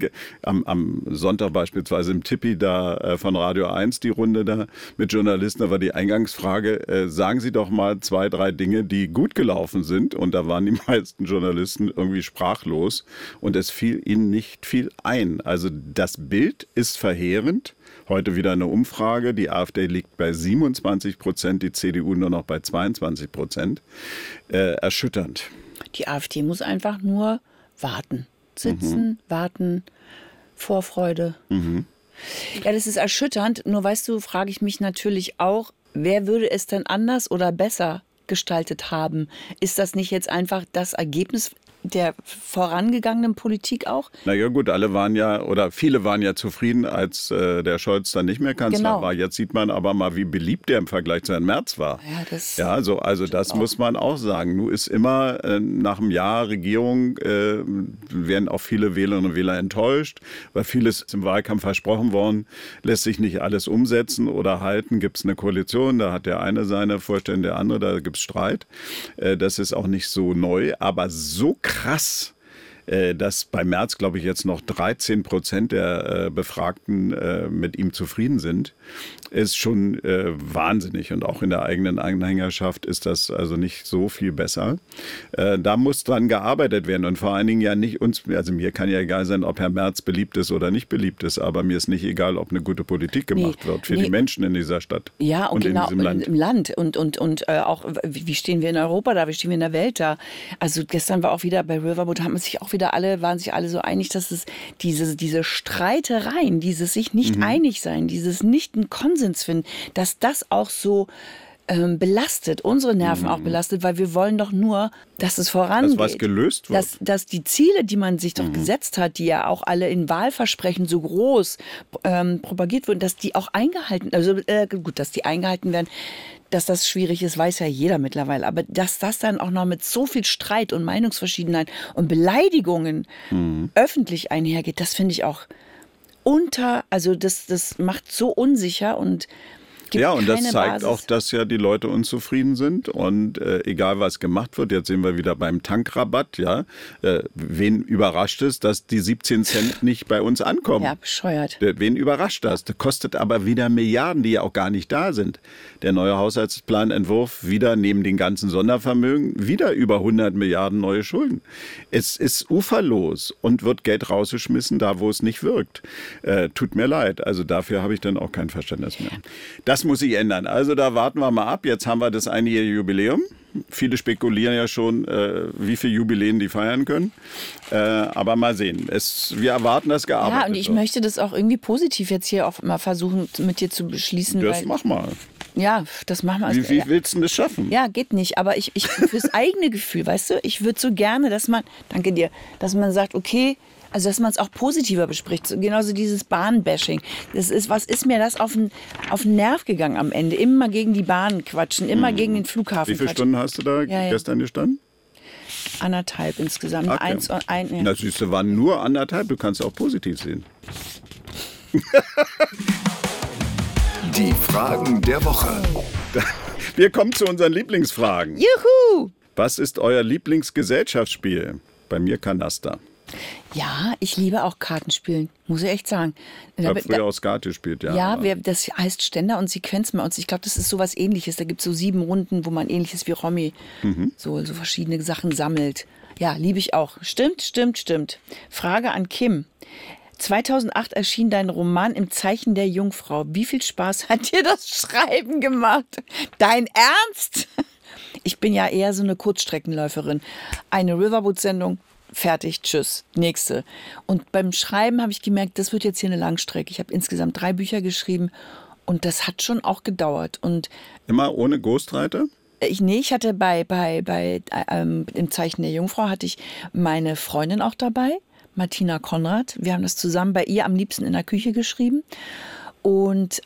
am Sonntag beispielsweise im Tippi da von Radio 1, die Runde da mit Journalisten. Da war die Eingangsfrage, sagen Sie doch mal 2, 3 Dinge, die gut gelaufen sind. Und da waren die meisten Journalisten irgendwie sprachlos. Und es fiel ihnen nicht viel ein. Also das Bild ist verheerend. Heute wieder eine Umfrage. Die AfD liegt bei 27%, die CDU nur noch bei 22%. Erschütternd. Die AfD muss einfach nur warten. Sitzen, warten, Vorfreude. Ja, das ist erschütternd. Nur weißt du, frage ich mich natürlich auch, wer würde es denn anders oder besser gestaltet haben? Ist das nicht jetzt einfach das Ergebnis der vorangegangenen Politik auch? Na ja gut, alle waren ja, oder viele waren ja zufrieden, als der Scholz dann nicht mehr Kanzler war. Jetzt sieht man aber mal, wie beliebt der im Vergleich zu Herrn Merz war. Also das muss man auch sagen. Nun ist immer nach einem Jahr Regierung werden auch viele Wählerinnen und Wähler enttäuscht, weil vieles ist im Wahlkampf versprochen worden, lässt sich nicht alles umsetzen oder halten. Gibt es eine Koalition, da hat der eine seine Vorstellung, der andere, da gibt es Streit. Das ist auch nicht so neu, aber so krass, dass bei Merz, glaube ich, jetzt noch 13% der Befragten mit ihm zufrieden sind, ist schon wahnsinnig. Und auch in der eigenen Anhängerschaft ist das also nicht so viel besser. Da muss dran gearbeitet werden und vor allen Dingen ja nicht uns, also mir kann ja egal sein, ob Herr Merz beliebt ist oder nicht beliebt ist, aber mir ist nicht egal, ob eine gute Politik gemacht wird für die Menschen in dieser Stadt und genau, in diesem Land. Im Land und auch, wie stehen wir in Europa da, wie stehen wir in der Welt da. Also gestern war auch wieder bei Riverboot, waren sich alle so einig, dass es diese Streitereien, dieses sich nicht einig sein, dieses nicht einen Konsens finden, dass das auch so belastet, unsere Nerven auch belastet, weil wir wollen doch nur, dass es vorangeht. Dass was gelöst wird. Dass die Ziele, die man sich doch gesetzt hat, die ja auch alle in Wahlversprechen so groß propagiert wurden, dass die auch eingehalten, dass die eingehalten werden. Dass das schwierig ist, weiß ja jeder mittlerweile. Aber dass das dann auch noch mit so viel Streit und Meinungsverschiedenheit und Beleidigungen öffentlich einhergeht, das finde ich auch also das macht so unsicher und ja, und das zeigt auch, dass ja die Leute unzufrieden sind und egal was gemacht wird, jetzt sehen wir wieder beim Tankrabatt, ja, wen überrascht es, dass die 17 Cent nicht bei uns ankommen? Ja, bescheuert. Wen überrascht das? Das kostet aber wieder Milliarden, die ja auch gar nicht da sind. Der neue Haushaltsplanentwurf wieder neben den ganzen Sondervermögen wieder über 100 Milliarden neue Schulden. Es ist uferlos und wird Geld rausgeschmissen, da wo es nicht wirkt. Tut mir leid, also dafür habe ich dann auch kein Verständnis mehr. Das muss sich ändern. Also da warten wir mal ab. Jetzt haben wir das einjährige Jubiläum. Viele spekulieren ja schon, wie viele Jubiläen die feiern können. Aber mal sehen. Wir erwarten, dass gearbeitet wird. Ja, und ich möchte das auch irgendwie positiv jetzt hier auch mal versuchen, mit dir zu beschließen. Das mach mal. Ja, das machen wir. Wie willst du denn das schaffen? Ja, geht nicht. Aber ich fürs eigene Gefühl, weißt du, ich würde so gerne, danke dir, dass man sagt, okay, also dass man es auch positiver bespricht. So, genauso dieses Bahnbashing. Was ist mir das auf den Nerv gegangen am Ende? Immer gegen die Bahnen quatschen, immer gegen den Flughafen quatschen. Wie viele Stunden hast du da gestern gestanden? 1,5 insgesamt. Okay. Na siehst du, waren nur 1,5. Du kannst auch positiv sehen. Die Fragen der Woche. Wir kommen zu unseren Lieblingsfragen. Juhu! Was ist euer Lieblingsgesellschaftsspiel? Bei mir Kanaster. Ja, ich liebe auch Kartenspielen, muss ich echt sagen. Ich habe früher auch Skat gespielt, ja. Ja, das heißt Ständer und Sequenz bei uns. Ich glaube, das ist sowas Ähnliches. Da gibt es so 7 Runden, wo man Ähnliches wie Romy so verschiedene Sachen sammelt. Ja, liebe ich auch. Stimmt. Frage an Kim. 2008 erschien dein Roman Im Zeichen der Jungfrau. Wie viel Spaß hat dir das Schreiben gemacht? Dein Ernst? Ich bin ja eher so eine Kurzstreckenläuferin. Eine Riverboot-Sendung, fertig, tschüss, nächste. Und beim Schreiben habe ich gemerkt, das wird jetzt hier eine Langstrecke. Ich habe insgesamt 3 Bücher geschrieben und das hat schon auch gedauert. Und immer ohne Ghostwriter? Ich hatte Im Zeichen der Jungfrau hatte ich meine Freundin auch dabei, Martina Konrad. Wir haben das zusammen bei ihr am liebsten in der Küche geschrieben. Und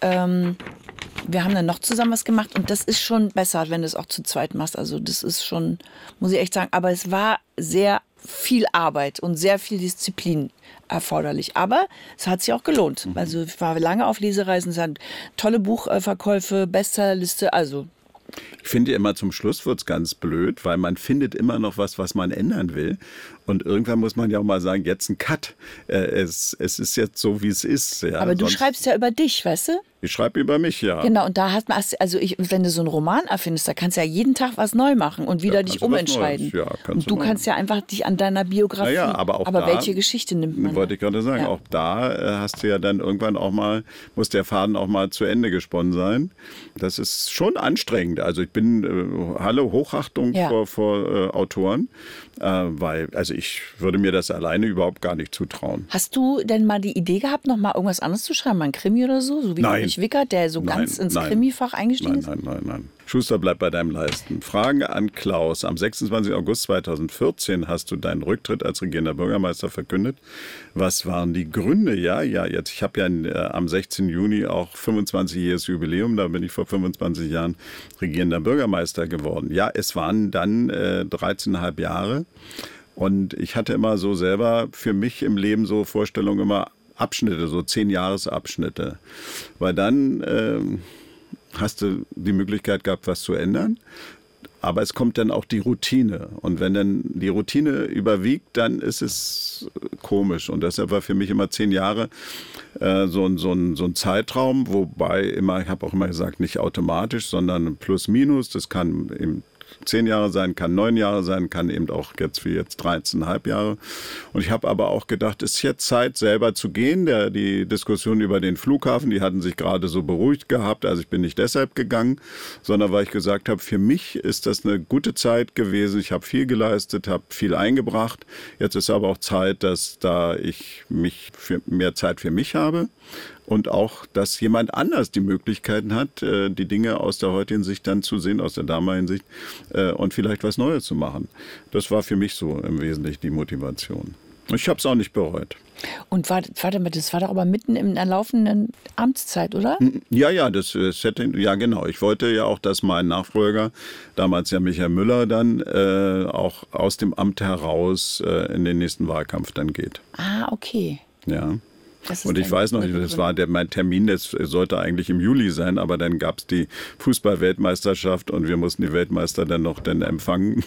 wir haben dann noch zusammen was gemacht. Und das ist schon besser, wenn du es auch zu zweit machst. Also das ist schon, muss ich echt sagen. Aber es war sehr viel Arbeit und sehr viel Disziplin erforderlich. Aber es hat sich auch gelohnt. Also ich war lange auf Lesereisen. Es hat tolle Buchverkäufe, Bestsellerliste, also... Ich finde immer, zum Schluss wird es ganz blöd, weil man findet immer noch was man ändern will. Und irgendwann muss man ja auch mal sagen, jetzt ein Cut. Es ist jetzt so, wie es ist. Ja. Aber du schreibst ja über dich, weißt du? Ich schreibe über mich, ja. Genau, und da wenn du so einen Roman erfindest, da kannst du ja jeden Tag was neu machen und wieder dich umentscheiden. Ja, und du kannst ja einfach dich an deiner Biografie. Ja, aber da, welche Geschichte nimmt man? Wollte ich gerade sagen, auch da hast du ja dann irgendwann auch mal, muss der Faden auch mal zu Ende gesponnen sein. Das ist schon anstrengend. Also ich bin, Hochachtung vor Autoren, weil, also ich würde mir das alleine überhaupt gar nicht zutrauen. Hast du denn mal die Idee gehabt, noch mal irgendwas anderes zu schreiben, mal ein Krimi oder so? So wie Ulrich Wickert, der so ganz ins Krimi-Fach eingestiegen ist? Nein. Schuster, bleib bei deinem Leisten. Frage an Klaus. Am 26. August 2014 hast du deinen Rücktritt als regierender Bürgermeister verkündet. Was waren die Gründe? Ich habe ja am 16. Juni auch 25-jähriges Jubiläum. Da bin ich vor 25 Jahren regierender Bürgermeister geworden. Ja, es waren dann 13,5 Jahre. Und ich hatte immer so selber für mich im Leben so Vorstellungen, immer Abschnitte, so 10-Jahres-Abschnitte. Weil dann hast du die Möglichkeit gehabt, was zu ändern. Aber es kommt dann auch die Routine. Und wenn dann die Routine überwiegt, dann ist es komisch. Und deshalb war für mich immer 10 Jahre so ein Zeitraum. Wobei ich habe auch immer gesagt, nicht automatisch, sondern plus minus. Das kann eben 10 Jahre sein, kann 9 Jahre sein, kann eben auch jetzt 13,5 Jahre. Und ich habe aber auch gedacht, es ist jetzt Zeit, selber zu gehen. Die Diskussion über den Flughafen, die hatten sich gerade so beruhigt gehabt. Also ich bin nicht deshalb gegangen, sondern weil ich gesagt habe, für mich ist das eine gute Zeit gewesen. Ich habe viel geleistet, habe viel eingebracht. Jetzt ist aber auch Zeit, dass ich mehr Zeit für mich habe. Und auch, dass jemand anders die Möglichkeiten hat, die Dinge aus der heutigen Sicht dann zu sehen, aus der damaligen Sicht und vielleicht was Neues zu machen. Das war für mich so im Wesentlichen die Motivation. Ich habe es auch nicht bereut. Und warte mal, das war doch aber mitten in der laufenden Amtszeit, oder? Ja, genau. Ich wollte ja auch, dass mein Nachfolger, damals ja Michael Müller, dann auch aus dem Amt heraus in den nächsten Wahlkampf dann geht. Ah, okay. Ja. Und ich weiß noch, das war mein Termin, das sollte eigentlich im Juli sein, aber dann gab es die Fußball-Weltmeisterschaft und wir mussten die Weltmeister dann noch empfangen.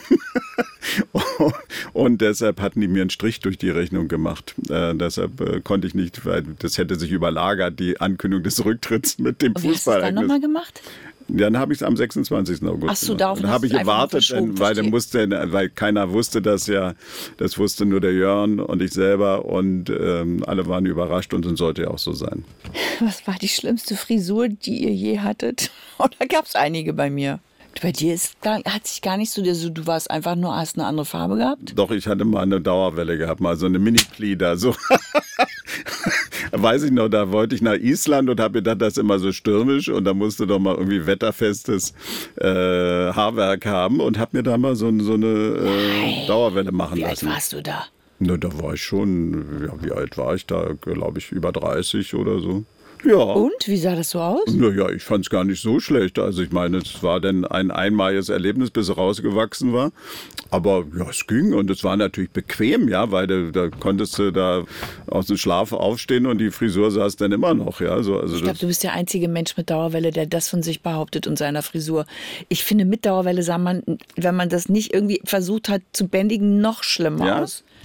Und deshalb hatten die mir einen Strich durch die Rechnung gemacht. Deshalb konnte ich nicht, weil das hätte sich überlagert, die Ankündigung des Rücktritts mit dem Fußball. Wie hast du das dann nochmal gemacht? Dann habe ich es am 26. August. Ach so, darauf dann habe ich gewartet, weil keiner wusste das ja. Das wusste nur der Jörn und ich selber und alle waren überrascht und es sollte ja auch so sein. Was war die schlimmste Frisur, die ihr je hattet? Oder gab es einige bei mir? Bei dir hat sich gar nicht so, du warst einfach nur, hast eine andere Farbe gehabt? Doch, ich hatte mal eine Dauerwelle gehabt, mal so eine Mini-Pli da, so. Weiß ich noch, da wollte ich nach Island und habe gedacht, das ist immer so stürmisch und da musste doch mal irgendwie wetterfestes Haarwerk haben und habe mir da mal so eine Dauerwelle machen lassen. Wie alt warst du da? Na, da war ich schon, wie alt war ich da? Glaube ich, über 30 oder so. Ja. Und? Wie sah das so aus? Naja, ich fand es gar nicht so schlecht. Also ich meine, es war dann ein einmaliges Erlebnis, bis es rausgewachsen war. Aber ja, es ging und es war natürlich bequem, ja, weil da konntest du da aus dem Schlaf aufstehen und die Frisur saß dann immer noch. Ja. Also ich glaube, du bist der einzige Mensch mit Dauerwelle, der das von sich behauptet und seiner Frisur. Ich finde, mit Dauerwelle sah man, wenn man das nicht irgendwie versucht hat zu bändigen, noch schlimmer aus.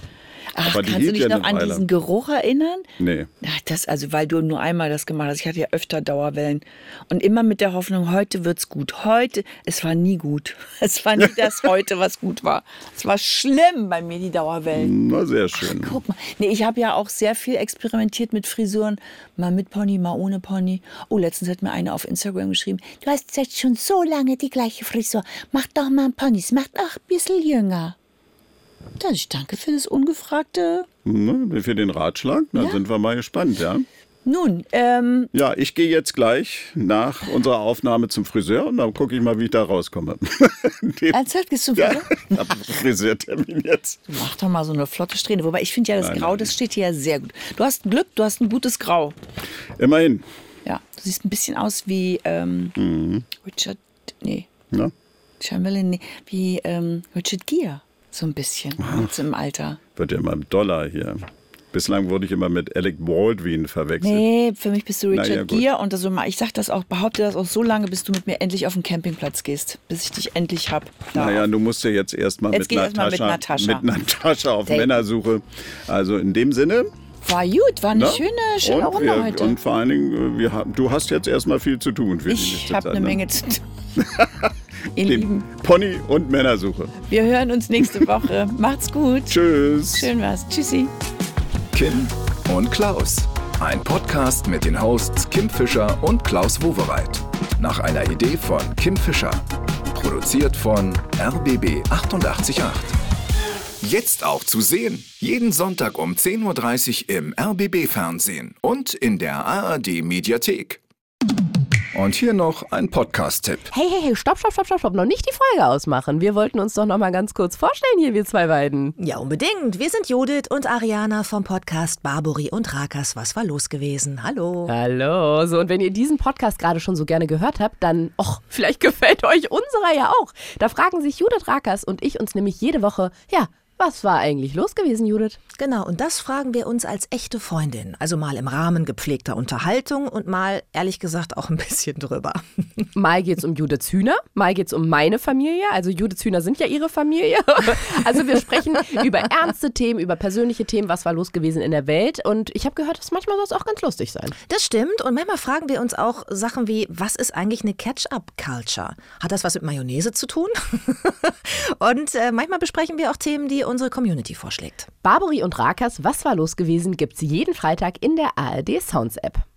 Ach, Aber die kannst du hielt dich ja noch eine an Weile. diesen Geruch erinnern? Nee. Ja, weil du nur einmal das gemacht hast. Ich hatte ja öfter Dauerwellen. Und immer mit der Hoffnung, heute wird's gut. Es war nie gut. Es war nie das heute, was gut war. Es war schlimm bei mir, die Dauerwellen. Na, sehr schön. Guck mal. Nee, ich habe ja auch sehr viel experimentiert mit Frisuren. Mal mit Pony, mal ohne Pony. Oh, letztens hat mir eine auf Instagram geschrieben, du hast jetzt schon so lange die gleiche Frisur. Mach doch mal ein Ponys, mach doch ein bisschen jünger. Dann danke für das ungefragte. Für den Ratschlag, da sind wir mal gespannt, ja. Nun, Ja, ich gehe jetzt gleich nach unserer Aufnahme zum Friseur und dann gucke ich mal, wie ich da rauskomme. ernsthaft, gehst du wieder? Ich habe einen Friseurtermin jetzt. Mach doch mal so eine flotte Strähne. Wobei ich finde ja, das Grau, das steht dir ja sehr gut. Du hast Glück, du hast ein gutes Grau. Immerhin. Ja, du siehst ein bisschen aus wie Richard, wie Richard Gere. So ein bisschen, jetzt im Alter. Wird ja immer Dollar hier. Bislang wurde ich immer mit Alec Baldwin verwechselt. Nee, für mich bist du Richard gut. Gere und ich sag das auch, behaupte das auch so lange, bis du mit mir endlich auf den Campingplatz gehst, bis ich dich endlich hab. Naja, du musst ja jetzt erstmal mit Natascha auf Männersuche. Also in dem Sinne. War gut, war eine schöne Runde heute. Und vor allen Dingen, du hast jetzt erstmal viel zu tun. Ich habe eine Menge zu tun. Ihr Lieben. Pony- und Männersuche. Wir hören uns nächste Woche. Macht's gut. Tschüss. Schön war's. Tschüssi. Kim und Klaus. Ein Podcast mit den Hosts Kim Fischer und Klaus Wowereit. Nach einer Idee von Kim Fischer. Produziert von RBB 888. Jetzt auch zu sehen. Jeden Sonntag um 10.30 Uhr im RBB-Fernsehen und in der ARD-Mediathek. Und hier noch ein Podcast-Tipp. Hey, stopp, noch nicht die Folge ausmachen. Wir wollten uns doch noch mal ganz kurz vorstellen hier, wir zwei beiden. Ja, unbedingt. Wir sind Judith und Ariana vom Podcast Barbori und Rakas. Was war los gewesen? Hallo. Hallo. So, und wenn ihr diesen Podcast gerade schon so gerne gehört habt, dann, vielleicht gefällt euch unserer ja auch. Da fragen sich Judith Rakas und ich uns nämlich jede Woche, was war eigentlich los gewesen, Judith? Genau, und das fragen wir uns als echte Freundin. Also mal im Rahmen gepflegter Unterhaltung und mal, ehrlich gesagt, auch ein bisschen drüber. Mal geht's um Judiths Hühner, mal geht's um meine Familie. Also Judiths Hühner sind ja ihre Familie. Also wir sprechen über ernste Themen, über persönliche Themen, was war los gewesen in der Welt. Und ich habe gehört, manchmal soll es auch ganz lustig sein. Das stimmt. Und manchmal fragen wir uns auch Sachen wie, was ist eigentlich eine Catch-up-Culture? Hat das was mit Mayonnaise zu tun? Und manchmal besprechen wir auch Themen, die unsere Community vorschlägt. Barbori und Rakas, was war los gewesen, gibt's jeden Freitag in der ARD Sounds App.